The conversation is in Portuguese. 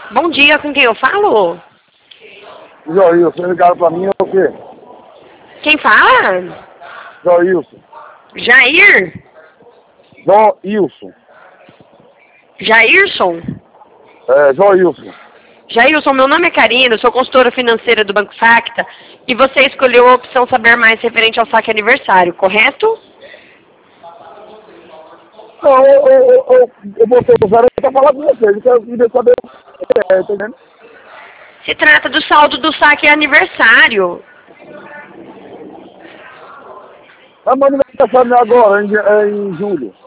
Bom dia, com quem eu falo? Joilson, você ligaram pra mim é o quê? Quem fala? Joilson. Jair? Joilson. Jairson? Joilson. Jailson, meu nome é Karina, eu sou consultora financeira do Banco Facta e você escolheu a opção Saber Mais referente ao saque aniversário, correto? Não, eu botei o zero pra falar com vocês. Eu queria saber o que tá entendendo? Se trata do saldo do saque aniversário. Mas meu aniversário é agora, em julho.